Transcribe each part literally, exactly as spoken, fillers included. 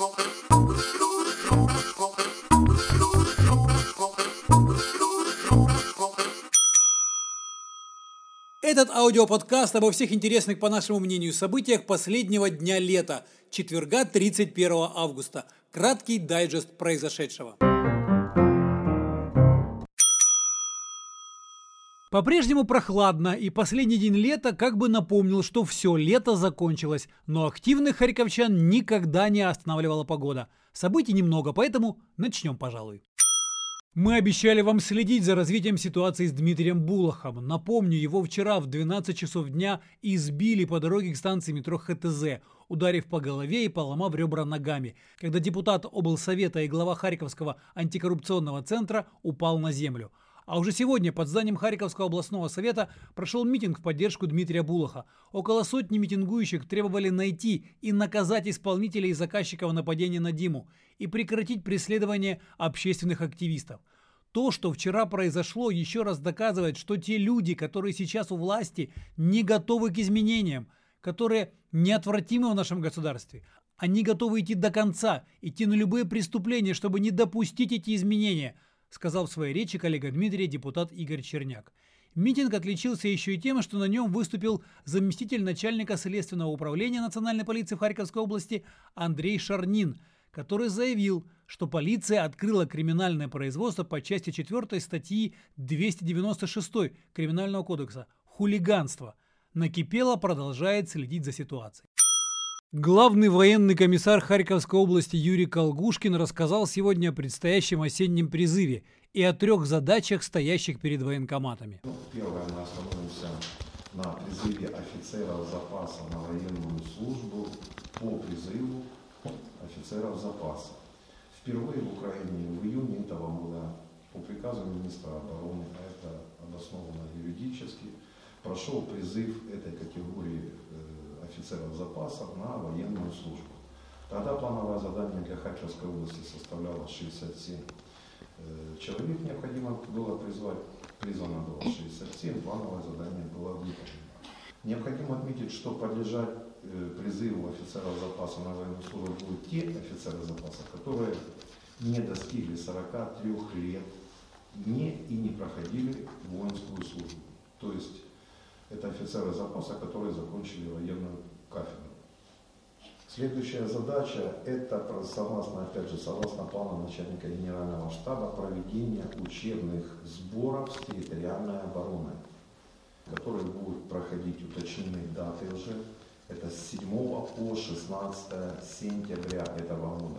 Этот аудиоподкаст обо всех интересных, по нашему мнению, событиях последнего дня лета, четверга, тридцать первого августа. Краткий дайджест произошедшего. По-прежнему прохладно, и последний день лета как бы напомнил, что все, лето закончилось, но активных харьковчан никогда не останавливала погода. Событий немного, поэтому начнем, пожалуй. Мы обещали вам следить за развитием ситуации с Дмитрием Булахом. Напомню, его вчера в двенадцать часов дня избили по дороге к станции метро ха тэ зэ, ударив по голове и поломав ребра ногами, когда депутат облсовета и глава Харьковского антикоррупционного центра упал на землю. А уже сегодня под зданием Харьковского областного совета прошел митинг в поддержку Дмитрия Булаха. Около сотни митингующих требовали найти и наказать исполнителей и заказчиков нападения на Диму и прекратить преследование общественных активистов. То, что вчера произошло, еще раз доказывает, что те люди, которые сейчас у власти, не готовы к изменениям, которые неотвратимы в нашем государстве. Они готовы идти до конца, идти на любые преступления, чтобы не допустить эти изменения, сказал в своей речи коллега Дмитрия депутат Игорь Черняк. Митинг отличился еще и тем, что на нем выступил заместитель начальника следственного управления Национальной полиции в Харьковской области Андрей Шарнин, который заявил, что полиция открыла криминальное производство по части четвёртой статьи двести девяносто шесть Криминального кодекса «Хулиганство». Накипело продолжает следить за ситуацией. Главный военный комиссар Харьковской области Юрий Колгушкин рассказал сегодня о предстоящем осеннем призыве и о трех задачах, стоящих перед военкоматами. Ну, первое, мы остановимся на призыве офицеров запаса на военную службу по призыву офицеров запаса. Впервые в Украине в июне этого года по приказу министра обороны, а это обосновано юридически, прошел призыв этой категории офицеров запаса на военную службу. Тогда плановое задание для Харьковской области составляло шестьдесят семь э, человек, необходимо было призвать, призвано было шестьдесят семь, плановое задание было выполнено. Необходимо отметить, что подлежать э, призыву офицеров запаса на военную службу будут те офицеры запаса, которые не достигли сорока трёх лет, не и не проходили воинскую службу. То есть это офицеры запаса, которые закончили военную кафедру. Следующая задача – это, согласно, опять же, согласно плану начальника генерального штаба, проведение учебных сборов с территориальной обороны, которые будут проходить, уточнены даты уже. Это с седьмого по шестнадцатое сентября этого года.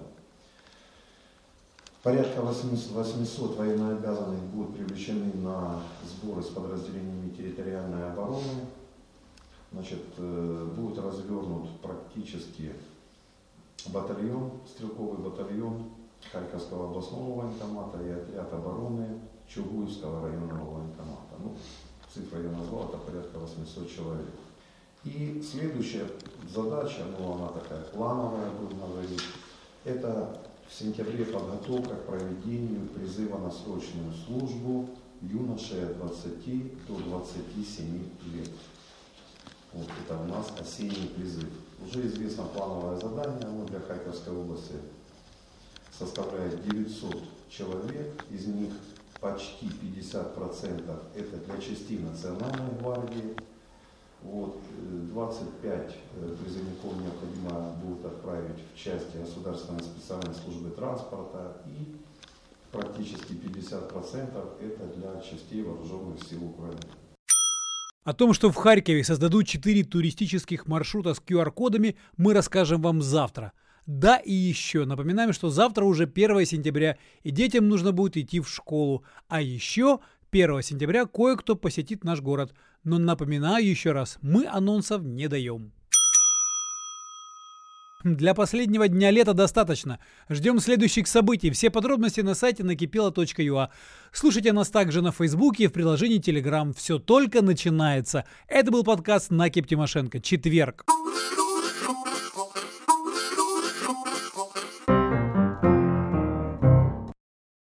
Порядка восьмисот военнообязанных будут привлечены на сборы с подразделениями территориальной обороны. Значит, будет развернут практически батальон, стрелковый батальон Харьковского областного военкомата и отряд обороны Чугуевского районного военкомата. Ну, цифра я назвал, это порядка восьмисот человек. И следующая задача, ну она такая плановая, будем говорить, это в сентябре подготовка к проведению призыва на срочную службу юношей от двадцати до двадцати семи лет. Вот это у нас осенний призыв. Уже известно плановое задание, оно для Харьковской области составляет девятьсот человек, из них почти пятьдесят процентов это для частей Национальной гвардии. Вот, двадцать пять призывников необходимо будет отправить в части Государственной специальной службы транспорта и практически пятьдесят процентов это для частей вооруженных сил Украины. О том, что в Харькове создадут четыре туристических маршрута с ку ар кодами, мы расскажем вам завтра. Да и еще напоминаем, что завтра уже первое сентября, и детям нужно будет идти в школу. А еще первого сентября кое-кто посетит наш город. Но напоминаю еще раз, мы анонсов не даем. Для последнего дня лета достаточно. Ждем следующих событий. Все подробности на сайте накипело точка ю а. Слушайте нас также на Фейсбуке и в приложении Telegram. Все только начинается. Это был подкаст Накип Тимошенко. Четверг.